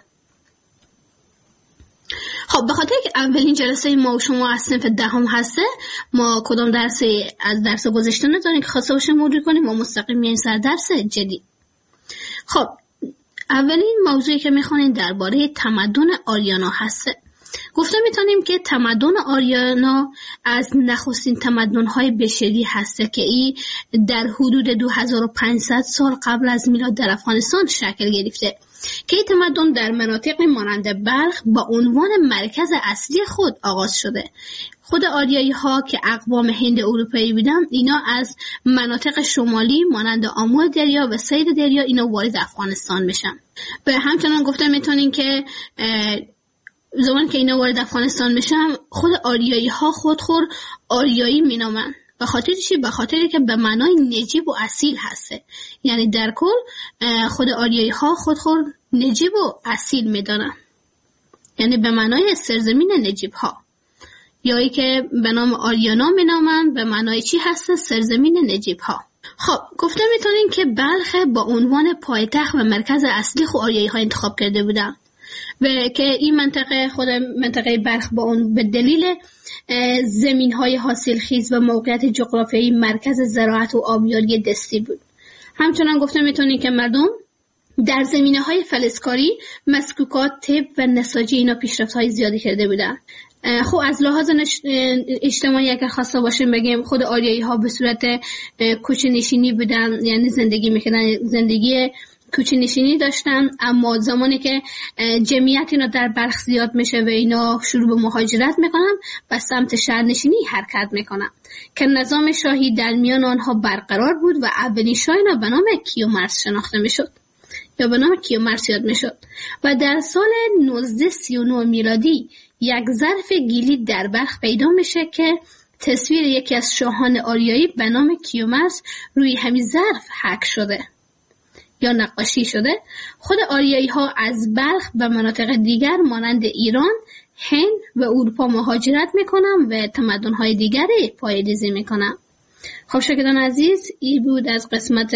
خب به خاطر که اولین جلسه ما و شما از صنف دهم هسته، ما کدام درس از درس گذشته نداریم که خواسته باشه مرور کنیم و مستقیم میایم سر درس جدید. خب اولین موضوعی که میخوانیم درباره تمدن آریانا هسته. گفته میتونیم که تمدن آریانا از نخستین تمدن‌های بشری هسته که ای در حدود دو هزار و پانصد سال قبل از میلاد در افغانستان شکل گرفته که این تمدن در مناطق مانند بلخ با عنوان مرکز اصلی خود آغاز شده. خود آریایی ها که اقوام هند اروپایی بودن، اینا از مناطق شمالی مانند آمو دریا و سیر دریا اینا وارد افغانستان میشن. به همچنان گفته میتونین که زمان که اینا وارد افغانستان میشن، خود آریایی ها خودخور آریایی مینامن. به خاطر چی؟ به خاطر که به معنای نجیب و اصیل هسته. یعنی در کل خود آریایی ها خودخور نجیب و اصیل میدانن، یعنی به معنای سرزمین نجیب ها، یا ای که به نام آریانا مینامن به معنای چی هسته؟ سرزمین نجیب ها. خب گفته میتونین که بلخ با عنوان پایتخت و مرکز اصلی خود آریایی ها انتخاب کرده بودن و که این منطقه خود منطقه بلخ با اون به دلیل زمین‌های حاصلخیز و موقعیت جغرافیایی مرکز زراعت و آبیاری دستی بود. همچنان گفته میتونید که مردم در زمینه‌های فلزکاری، مسکوکات، طب و نساجی اینا پیشرفت‌های زیادی کرده بودن. خب از لحاظ اجتماعی اگر خواسته باشیم بگیم، خود آریایی ها به صورت کوچه نشینی بودن، یعنی زندگی میکردن، زندگی کوچه نشینی داشتن. اما زمانی که جمعیت اینا در بلخ زیاد میشه و اینا شروع به مهاجرت میکنن و سمت شهرنشینی حرکت میکنن که نظام شاهی در میان آنها برقرار بود و اولین شاه اینا به نام کیومرث شناخته میشد یا به نام کیومرث یاد میشد و در سال نوزده سی و نه میلادی، یک ظرف گیلی در بلخ پیدا میشه که تصویر یکی از شاهان آریایی به نام کیومرث روی همین ظرف حک شده یا نقاشی شده. خود آریایی ها از بلخ به مناطق دیگر مانند ایران، هند و اروپا مهاجرت میکنن و تمدن های دیگری پایه‌ریزی میکنن. خب شاگردان عزیز، این بود از قسمت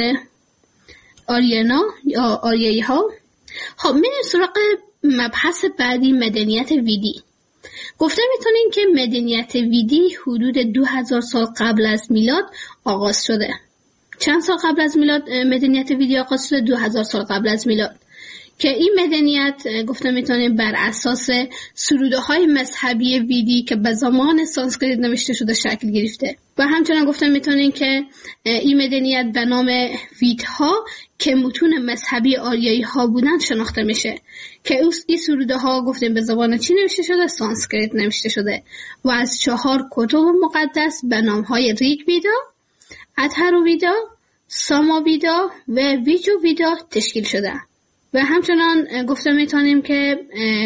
آریانا یا آریایی ها. خب میریم سراغ مبحث بعدی، مدنیت ویدی. گفته میتونیم که مدنیت ویدی حدود دو هزار سال قبل از میلاد آغاز شده. چند سال قبل از میلاد مدنیت ویدی آغاز شده؟ دو هزار سال قبل از میلاد، که این مدنیت گفته میتونیم بر اساس سروده های مذهبی ویدی که به زمان سانسکریت نوشته شده شکل گرفته. و همچنان گفته میتونیم که این مدنیت به نام ویدها که متون مذهبی آریایی ها بودن شناخته میشه، که این سروده ها گفتیم به زبان چی نوشته شده؟ سانسکریت نوشته شده و از چهار کتب مقدس به نام های ریگ ویدا، اتهرو ویدا، ساما ویدا و ویجو ویدا تشکیل شده. و همچنان گفته میتونیم که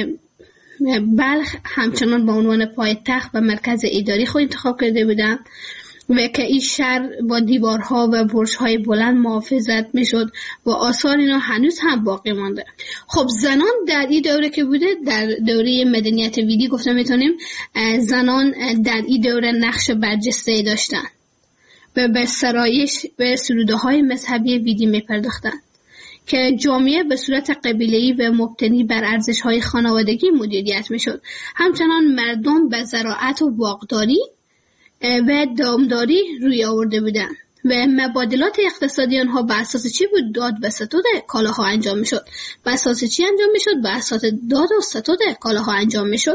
بلخ همچنان به عنوان پایتخت و مرکز اداری خود انتخاب کرده بودن و که این شهر با دیوارها و برج‌های بلند محافظت میشد و آثار اینا هنوز هم باقی مانده. خب زنان در این دوره که بوده، در دوره مدنیت ویدی گفته میتونیم زنان در این دوره نقش برجسته داشتن و به سرایش و سروده های مذهبی ویدی میپرداختن که جامعه به صورت قبیله‌ای و مبتنی بر ارزش‌های خانوادگی مدیریت میشد. همچنان مردم به زراعت و باغداری و دامداری روی آورده بودند و مبادلات اقتصادی آنها به اساس چی بود؟ داد و ستود کالاها انجام میشد. به اساس چی انجام میشد؟ به اساس داد و ستود کالاها انجام میشد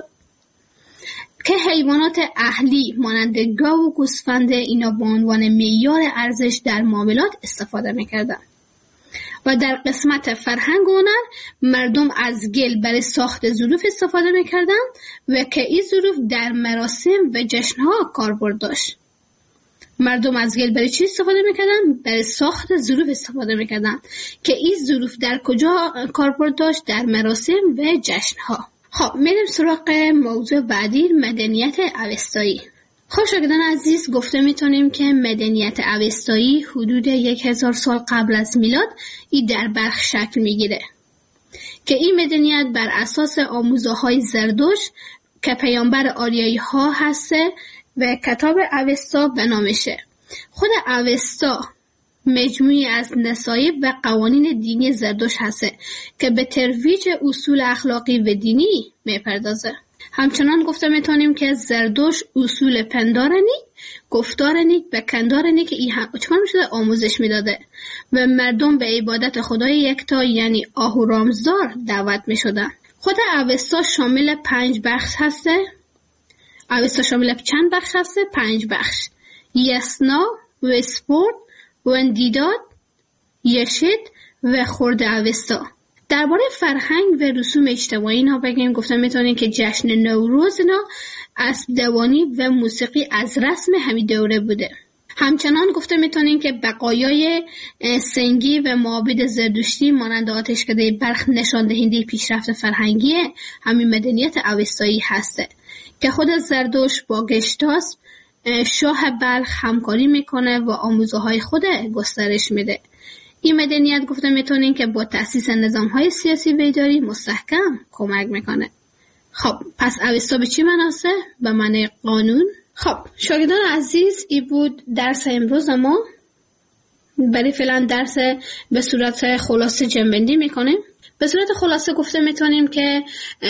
که حیوانات اهلی مانند گاو و گوسفند اینا به عنوان معیار ارزش در معاملات استفاده میکردند. و در قسمت فرهنگ و هنر مردم از گل برای ساخت ظروف استفاده میکردن و که این ظروف در مراسم و جشنها کاربرد داشت. مردم از گل برای چی استفاده میکردن؟ برای ساخت ظروف استفاده میکردن که این ظروف در کجا کاربرد داشت؟ در مراسم و جشنها. خب میریم سراغ موضوع بعدی، مدنیت اوستایی. خب شاگردان عزیز، گفته میتونیم که مدنیت اوستایی حدود یک هزار سال قبل از میلاد ای در بلخ شکل میگیره که این مدنیت بر اساس آموزه‌های زردشت که پیامبر آریایی ها هسته و کتاب اوستا به نامشه. خود اوستا مجموعی از نصایح و قوانین دینی زردشت هسته که به ترویج اصول اخلاقی و دینی میپردازه. همچنان گفته میتونیم که زردشت اصول پندارنی، گفتارنی و کندارنی که ای هم چکار میشده؟ آموزش میداده و مردم به عبادت خدای یکتا یعنی آهورامزدار دعوت میشدن. خود اوستا شامل پنج بخش هسته. اوستا شامل چند بخش هسته؟ پنج بخش: یسنا و سپورت و اندیداد، یشت و خورد اوستا. درباره فرهنگ و رسوم اجتماعی اینا بگیم، گفتم میتونیم که جشن نوروز اینا اسب دوانی و موسیقی از رسم همین دوره بوده. همچنان گفته میتونیم که بقایای سنگی و معابد زردشتی مانند آتشکده بلخ نشان دهنده پیشرفت فرهنگی همین مدنیت اوستایی هسته که خود زردشت با گشتاسب شاه بلخ همکاری میکنه و آموزه‌های خود گسترش میده. این مدنیت گفته میتونیم که با تأسیس نظام‌های سیاسی و اداری مستحکم کمک میکنه. خب پس اوستا به چی معناست؟ به معنی قانون. خب شاگردان عزیز، این بود درس امروز ما. برای فعلا درس به صورت خلاصه جمع‌بندی میکنیم. به صورت خلاصه گفته میتونیم که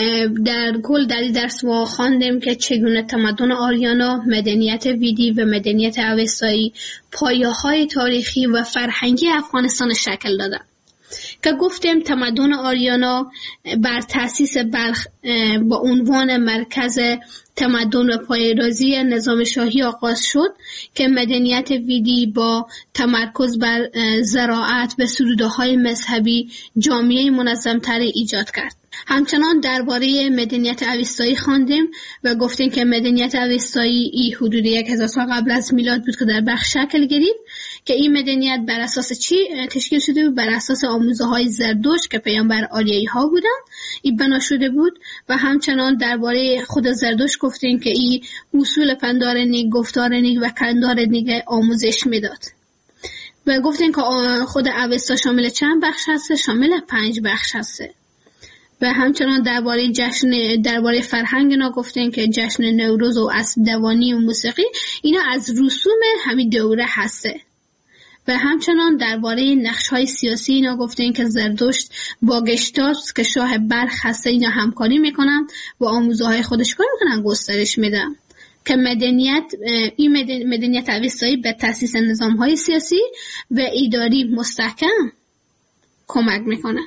در کل در این درس ما خواندیم که چگونه تمدن آریانا، مدنیت ویدی و مدنیت اوستایی پایه‌های تاریخی و فرهنگی افغانستان شکل دادن. که گفتیم تمدن آریانا بر تأسیس بلخ با عنوان مرکز تمدن و پایه‌ریزی نظام شاهی آغاز شد که مدنیت ویدی با تمرکز بر زراعت و سروده‌های مذهبی جامعه منظم‌تر ایجاد کرد. همچنان درباره مدنیت اوستایی خواندیم و گفتیم که مدنیت اوستایی ای حدود یک هزار سال قبل از میلاد بود که در بخش شکل گرفت که این مدنیت بر اساس چی تشکیل شده بود؟ بر اساس آموزه‌های زرتشت که پیامبر آریایی ها بودن این بنا شده بود. و همچنان درباره خود زرتشت گفتیم که این اصول پندار نیک، گفتار نیک و کردار نیک آموزش میداد. و گفتیم که خود اوستا شامل چند بخش هست؟ شامل پنج بخش هست. و همچنان درباره جشن درباره فرهنگ اینا گفتیم که جشن نوروز و اسب دوانی و موسیقی اینا از رسوم همین دوره هسته. و همچنان درباره نقش‌های سیاسی اینا گفتیم که زرتشت با گشتاس که شاه بلخ هسته اینا همکاری میکنن و آموزه‌های خودش کار میکنن گسترش میدن که مدنیت این مدن، مدنیت اوستایی به تأسیس نظام‌های سیاسی و اداری مستحکم کمک میکنه.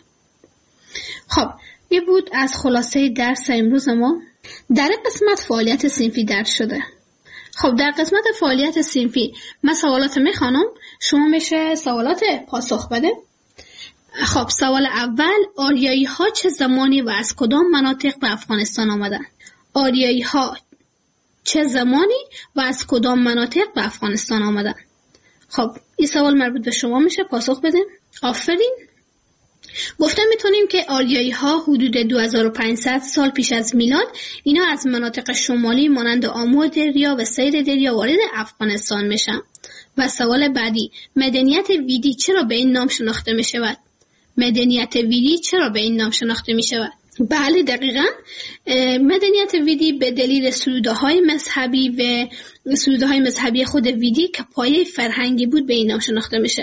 خب این بود از خلاصه درس امروز ما. در قسمت فعالیت صنفی درس شده. خب در قسمت فعالیت صنفی من سوالات میخوانم، شما میشه سوالات پاسخ بده. خب سوال اول، آریایی ها چه زمانی و از کدام مناطق به افغانستان آمدن؟ آریایی ها چه زمانی و از کدام مناطق به افغانستان آمدن؟ خب این سوال مربوط به شما میشه، پاسخ بده. آفرین. گفتم میتونیم که آریایی ها حدود دو هزار و پانصد سال پیش از میلاد اینا از مناطق شمالی مانند آمو دریا و سیر دریا وارد افغانستان میشن. و سوال بعدی، مدنیت ویدی چرا به این نام شناخته میشود؟ مدنیت ویدی چرا به این نام شناخته میشود؟ بله دقیقاً مدنیت ویدی به دلیل سروده‌های مذهبی و سروده‌های مذهبی خود ویدی که پایه فرهنگی بود به این نام شناخته میشه.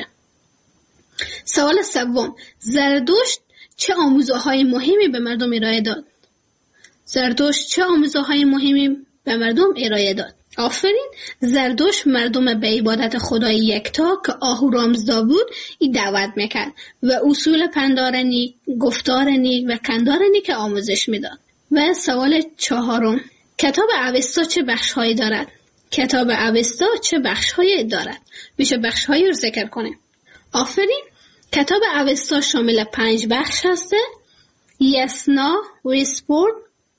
سوال سوم، زرتشت چه آموزه‌های مهمی به مردم ارائه داد؟ زرتشت چه آموزه‌های مهمی به مردم ارائه داد؟ آفرین. زرتشت مردم به عبادت خدای یکتا که آهورامزدا بود ای دعوت میکرد و اصول پندار نیک، گفتار نیک و کردار نیک آموزش میداد. و سوال چهارم، کتاب اوستا چه بخش‌هایی دارد؟ کتاب اوستا چه بخش‌هایی دارد؟ میشه بخش‌هایی رو ذکر کنیم. آفرین. کتاب اوستا شامل پنج بخش هسته: یسنا، ویسپورد،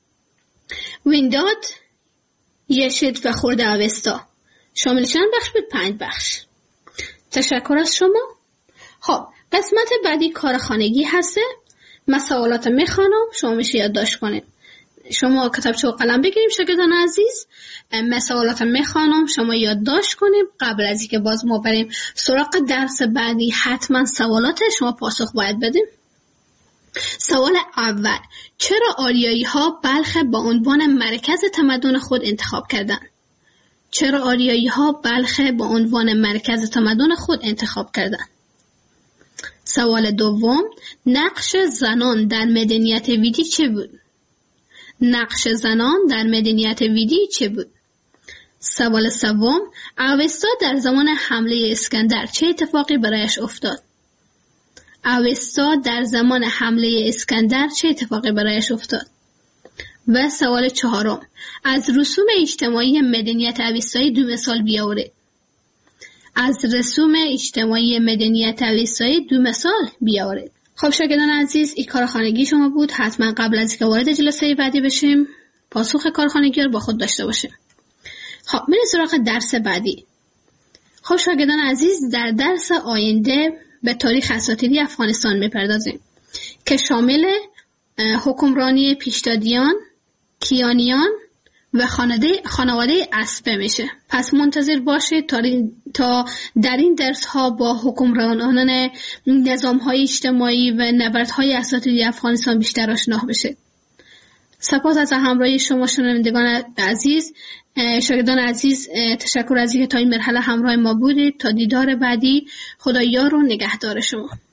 وینداد، یشید و خورد اوستا. شامل چند بخش بود؟ پنج بخش. تشکر از شما. خب قسمت بعدی کارخانگی هسته. من سوالات میخوانم، شما میشه یادداشت کنید. شما کتابچه و قلم بگیریم شاگردان عزیز. من سوالات میخوانم، شما یادداشت کنیم. قبل از اینکه باز ما بریم سراغ درس بعدی حتما سوالات شما پاسخ باید بدیم. سوال اول، چرا آریایی ها بلخ با عنوان مرکز تمدن خود انتخاب کردند؟ چرا آریایی ها بلخ با عنوان مرکز تمدن خود انتخاب کردند؟ سوال دوم، نقش زنان در مدنیت ویدی چه بود؟ نقش زنان در مدنیت ویدی چه بود؟ سوال سوم، اوستا در زمان حمله اسکندر چه اتفاقی برایش افتاد؟ اوستا در زمان حمله اسکندر چه اتفاقی برایش افتاد؟ و سوال چهارم، از رسوم اجتماعی مدنیت اوستایی دو مثال بیاورید. از رسوم اجتماعی مدنیت اوستایی دو مثال بیاورید. خب شاگردان عزیز، این کارخانگی شما بود. حتما قبل از اینکه وارد جلسه بعدی بشیم پاسخ کارخانگی رو با خود داشته باشیم. خب بریم سراغ درس بعدی. خب شاگردان عزیز، در درس آینده به تاریخ اساطیری افغانستان میپردازیم که شامل حکمرانی پیشدادیان، کیانیان و خانواده اسبه میشه. پس منتظر باشید تا, تا در این درس ها با حکمرانان نظام های اجتماعی و نبردهای اساطیری افغانستان بیشتر آشنا بشید. سپاس از همراهی شما شنوندگان عزیز. شاگردان عزیز تشکر از اینکه تا این مرحله همراه ما بودید. تا دیدار بعدی، خدا یار و نگهدار شما.